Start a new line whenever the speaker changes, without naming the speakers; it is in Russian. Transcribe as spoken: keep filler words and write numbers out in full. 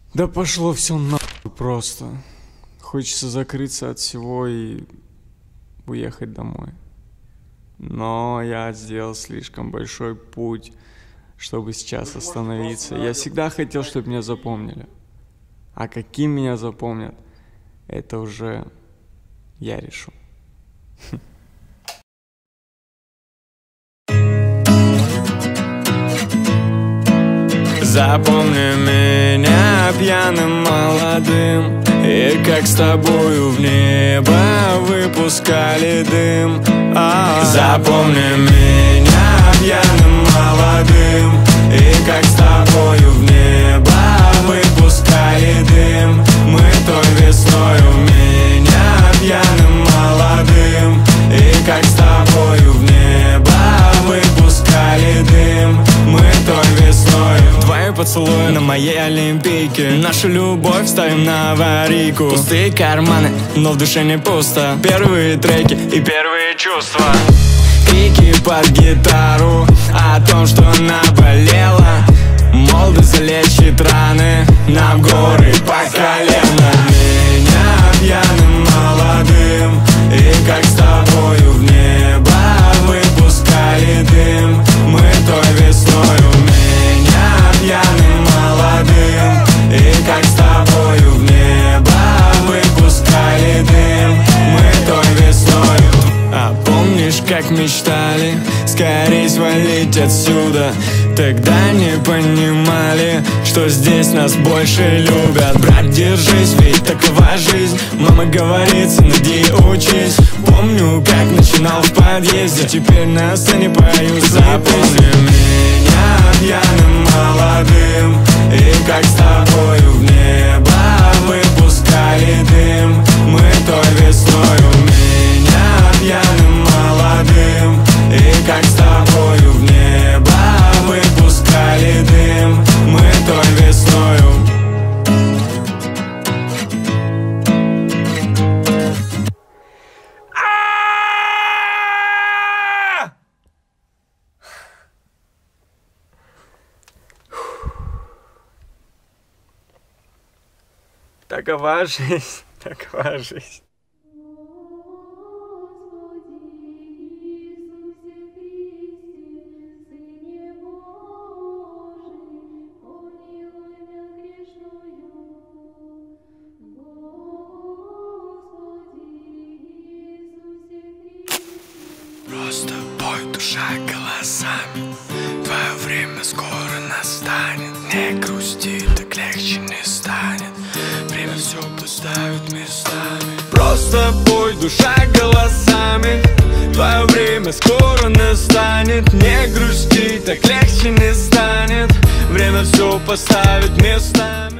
Да пошло все нахуй просто. Хочется закрыться от всего и уехать домой. Но я сделал слишком большой путь, чтобы сейчас остановиться. Я всегда хотел, чтобы меня запомнили. А каким меня запомнят, это уже я решу.
Запомни меня пьяным молодым, и как с тобою в небо выпускали дым. А-а-а. Запомни меня пьяным молодым, и как с тобою в небо выпускали дым. Мы той весною меня пьяным молодым, и как с тобою в небо выпускали дым. Мы той весною. Твои поцелуи на моей олимпийке, нашу любовь ставим на аварийку. Пустые карманы, но в душе не пусто. Первые треки и первые чувства. Крики под гитару о том, что наболело. Молодость залечит раны, нам горы по колено. Меня пьяным молодым, и как с тобою в небо выпускали дым. Мы той весною. Меня пьяным молодым, и как с тобою в небо выпускали дым. Мы той весною. А помнишь, как мечтали скорей свалить отсюда? Тогда не понимали, что здесь нас больше любят. Брат, держись, ведь такова жизнь. Мама говорит, сыноди, учись. Помню, как начинал в подъезде, теперь на сцене пою. Запомни меня пьяным молодым, и как с тобою в небо выпускали дым. Мы той весною. Меня пьяным молодым, и как с тобою в небо выпускали дым. Мы той весною.
Такова жизнь, такова жизнь.
Просто пой, душа голосами. Твое время скоро настанет. Не грусти, так легче не станет. Время все поставит местами. Просто пой, душа голосами. Твое время скоро настанет. Не грусти, так легче не станет. Время все поставит местами.